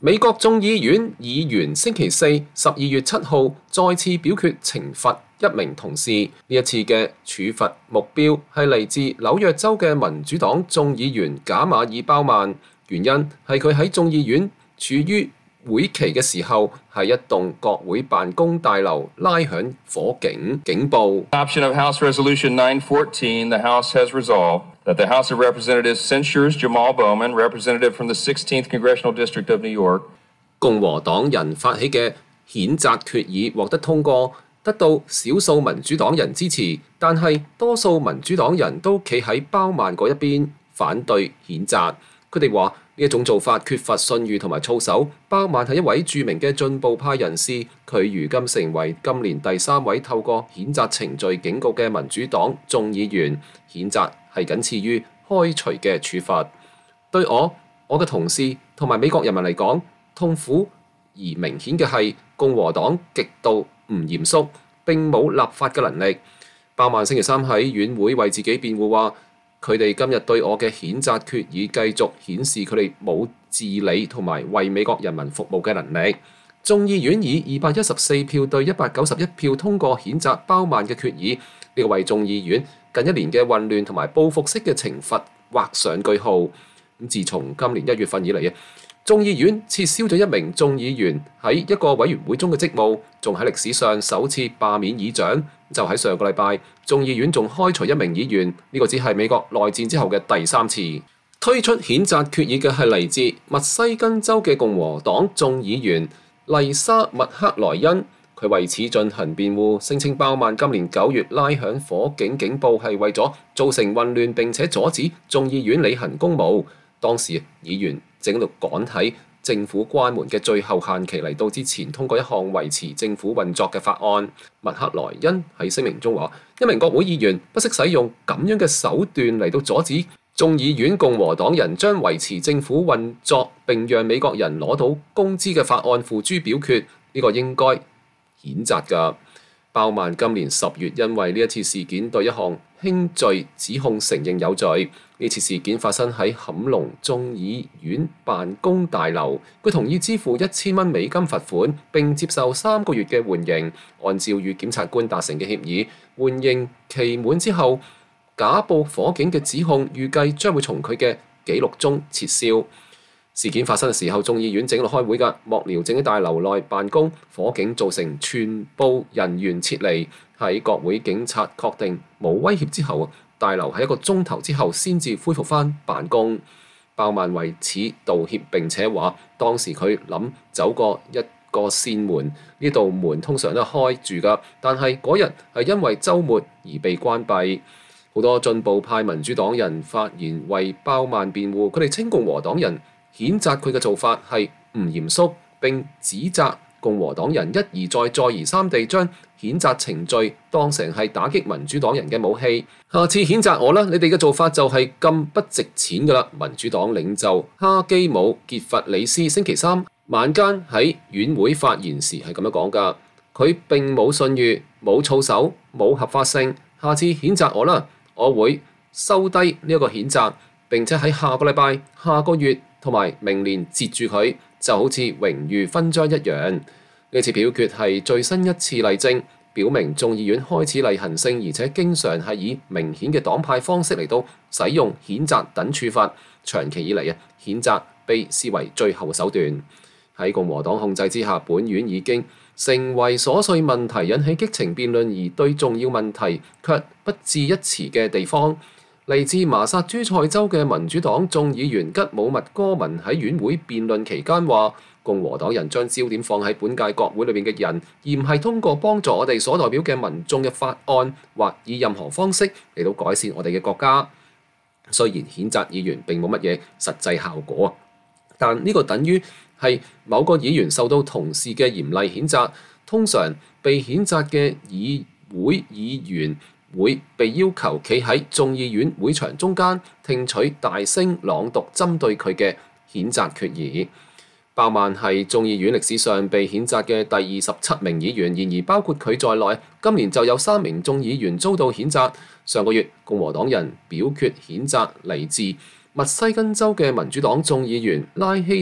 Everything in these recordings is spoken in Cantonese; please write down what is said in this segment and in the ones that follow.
美國眾議院議員星期四12月7號再次表決懲罰一名同事，呢一次嘅處罰目標係嚟自紐約州嘅民主黨眾議員賈馬爾·鮑曼，原因係佢喺眾議院處於會期嘅時候，喺一棟國會辦公大樓拉響火警警報。 Adoption of House Resolution 914, the House has resolved that the House of Representatives censures Jamal Bowman, representative from the 16th Congressional District of New York. 共和黨人發起嘅譴責決議獲得通過，得到少數民主黨人支持，但係多數民主黨人都企喺鮑曼嗰一邊反對譴責。佢哋話呢一種做法缺乏信譽同埋操守。鮑曼係一位著名嘅進步派人士，佢如今成為今年第3位透過譴責程序警告嘅民主黨眾議員。譴責係僅次於開除嘅處罰。對我嘅同事同埋美國人民嚟講，痛苦而明顯嘅係共和黨極度唔嚴肅並冇立法嘅能力。鮑曼星期三喺院會為自己辯護話，佢哋今日對我嘅譴責決議繼續顯示佢哋冇治理同埋為美國人民服務嘅能力。眾議院以214票對191票通過譴責鮑曼嘅決議，呢個為眾議院近一年嘅混亂同埋報復式嘅懲罰畫上句號。自從今年1月份以嚟，眾議院撤銷咗一名眾議員喺一個委員會中嘅職務，仲喺歷史上首次罷免議長。就喺上個禮拜，眾議院仲開除一名議員，呢個只係美國內戰之後嘅第3次。推出譴責決議嘅係嚟自密西根州嘅共和黨眾議員麗莎麥克萊恩，佢為此進行辯護，聲稱鮑曼今年9月拉響火警警報係為咗造成混亂並且阻止眾議院履行公務。當時議員正喺度趕喺政府關門嘅最後限期嚟到之前，通過一項維持政府運作嘅法案。麥克萊恩喺聲明中話，一名國會議員不惜使用咁樣嘅手段嚟到阻止眾議院共和黨人將維持政府運作並讓美國人攞到工資嘅法案付諸表決，呢個應該譴責㗎。鮑曼今年10月因為呢一次事件對一項輕罪指控承認有罪。呢次事件發生喺坎龍眾議院辦公大樓，佢同意支付$1000美金罰款並接受3個月嘅緩刑。按照與檢察官達成嘅協議，緩刑期滿之後，假報火警嘅指控預計將會從佢嘅記錄中撤銷。事件發生嘅時候，眾議院正喺度開會㗎，幕僚正喺大樓內辦公，火警造成全部人員撤離。喺國會警察確定冇威脅之後，大樓喺1個鐘頭之後先至恢復返辦公。鮑曼為此道歉並且話，當時佢諗走過一個扇門，呢道門通常都係開住㗎，但係嗰日係因為週末而被關閉。好多進步派民主黨人發言為鮑曼辯護，佢哋稱共和黨人譴責佢嘅做法係唔嚴肅，並指責共和黨人一而再再而三地將譴責程序當成係打擊民主黨人嘅武器。下次譴責我啦，你哋嘅做法就係咁不值錢㗎啦。民主黨領袖哈基姆傑弗里斯星期三晚間喺院會發言時係咁樣講㗎，佢並冇信譽、冇操守、冇合法性。下次譴責我啦，我會收低呢一個譴責，並且喺下個禮拜、下個月同埋明年截住佢，就好似榮譽勳章一樣。呢次表決係最新一次例證，表明眾議院開始例行性而且經常係以明顯嘅黨派方式嚟到使用譴責等處罰。長期以嚟譴責被視為最後手段。喺共和黨控制之下，本院已經成為瑣碎問題引起激情辯論而對重要問題卻不置一詞嘅地方。嚟自麻薩諸塞州嘅民主黨眾議員吉姆麥哥文喺院會辯論期間話，共和黨人將焦點放喺本屆國會裏面嘅人，而唔係通過幫助我哋所代表嘅民眾嘅法案或以任何方式嚟到改善我哋嘅國家。雖然譴責議員並冇乜嘢實際效果，但呢個等於係某個議員受到同事嘅嚴厲譴責。通常被譴責嘅議會議員會被要求企喺眾議院會場中間聽取大聲朗讀針對佢嘅譴責決議。鮑曼係眾議院歷史上被譴責嘅第27名議員，然而包括佢在內，今年就有3名眾議員遭到譴責。上個月，共和黨人表決譴責嚟自密西根州嘅民主黨眾議員拉希達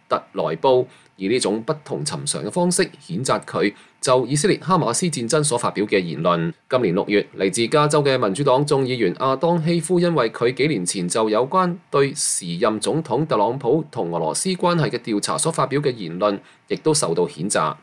特萊布，以呢種不同尋常嘅方式譴責佢就以色列哈馬斯戰爭所發表嘅言論。今年6月，嚟自加州嘅民主黨眾議員亞當希夫，因為佢幾年前就有關對時任總統特朗普同俄羅斯關係嘅調查所發表嘅言論，亦都受到譴責。